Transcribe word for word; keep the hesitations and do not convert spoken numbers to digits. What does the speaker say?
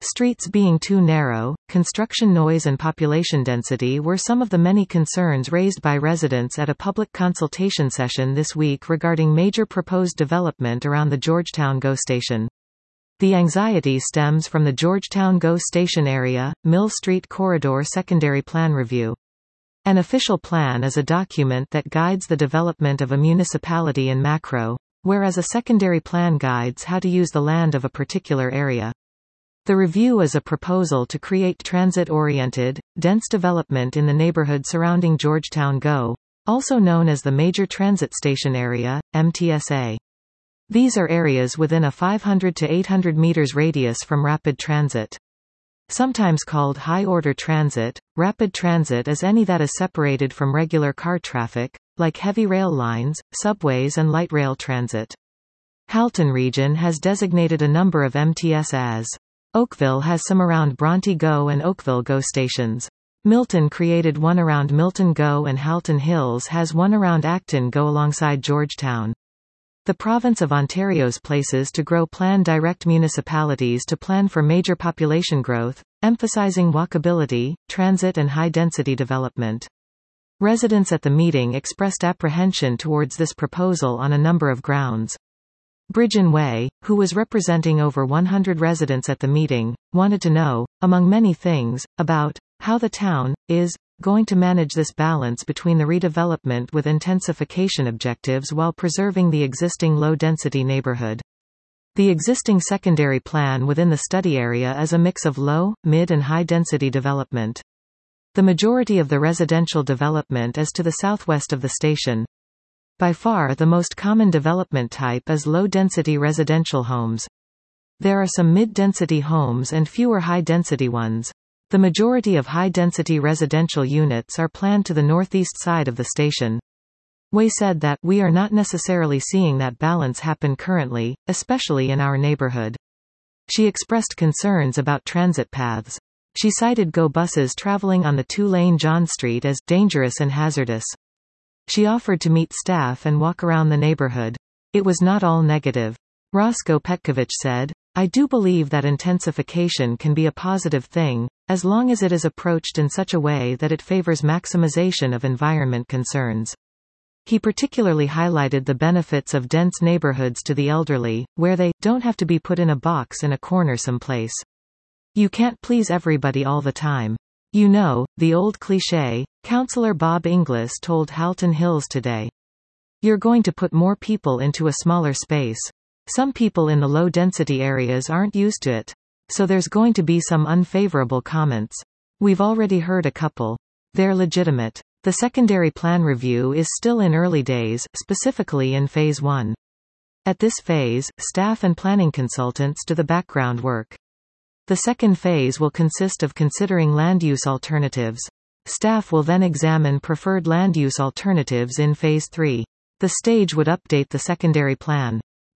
Streets being too narrow, construction noise and population density were some of the many concerns raised by residents at a public consultation session this week regarding major proposed development around the Georgetown GO station. The anxiety stems from the Georgetown GO station area, Mill Street Corridor Secondary Plan Review. An official plan is a document that guides the development of a municipality in macro, whereas a secondary plan guides how to use the land of a particular area. The review is a proposal to create transit-oriented, dense development in the neighborhood surrounding Georgetown GO, also known as the Major Transit Station Area, M T S A. These are areas within a five hundred to eight hundred meters radius from rapid transit. Sometimes called high-order transit, rapid transit is any that is separated from regular car traffic, like heavy rail lines, subways and light rail transit. Halton Region has designated a number of M T S as. Oakville has some around Bronte GO and Oakville GO stations. Milton created one around Milton GO and Halton Hills has one around Acton GO alongside Georgetown. The province of Ontario's places to grow plan direct municipalities to plan for major population growth, emphasizing walkability, transit and high-density development. Residents at the meeting expressed apprehension towards this proposal on a number of grounds. Bridgen Way, who was representing over one hundred residents at the meeting, wanted to know, among many things, about how the town is going to manage this balance between the redevelopment with intensification objectives while preserving the existing low-density neighborhood. The existing secondary plan within the study area is a mix of low, mid and high-density development. The majority of the residential development is to the southwest of the station. By far the most common development type is low-density residential homes. There are some mid-density homes and fewer high-density ones. The majority of high-density residential units are planned to the northeast side of the station. Way said that, "We are not necessarily seeing that balance happen currently, especially in our neighborhood." She expressed concerns about transit paths. She cited GO buses traveling on the two-lane John Street as dangerous and hazardous. She offered to meet staff and walk around the neighborhood. It was not all negative. Roscoe Petkovich said, "I do believe that intensification can be a positive thing, as long as it is approached in such a way that it favors maximization of environment concerns." He particularly highlighted the benefits of dense neighborhoods to the elderly, where they don't have to be put in a box in a corner someplace. You can't please everybody all the time. You know, the old cliché, Councillor Bob Inglis told Halton Hills today. You're going to put more people into a smaller space. Some people in the low-density areas aren't used to it. So there's going to be some unfavorable comments. We've already heard a couple. They're legitimate. The secondary plan review is still in early days, specifically in Phase one. At this phase, staff and planning consultants do the background work. The second phase will consist of considering land use alternatives. Staff will then examine preferred land use alternatives in Phase three. The stage would update the secondary plan.